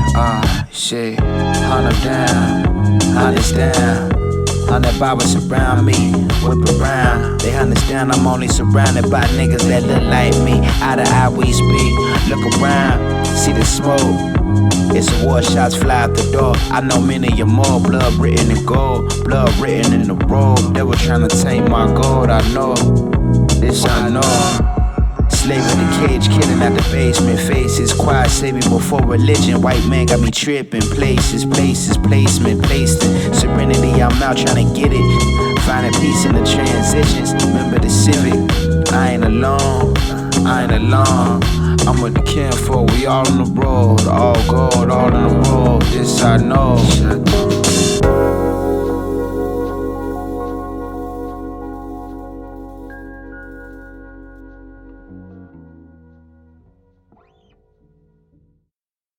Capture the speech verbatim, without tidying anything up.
Uh, shit, hunt them down, hunt us down. Hundred bobbers surround me, whip around. They understand I'm only surrounded by niggas that look like me. Eye to eye we speak, look around, see the smoke. It's a war, shots fly out the door. I know many or more, blood written in gold, blood written in the robe. They were trying to take my gold, I know, this I know. Slave in the cage, killing out the basement. Faces, quiet, save me before religion. White man got me tripping. Places, places, placement, placed in serenity. I'm out trying to get it. Finding peace in the transitions. Remember the civic. I ain't alone, I ain't alone. I'm with the kinfolk, we all on the road. All gold, all on the road. This I know.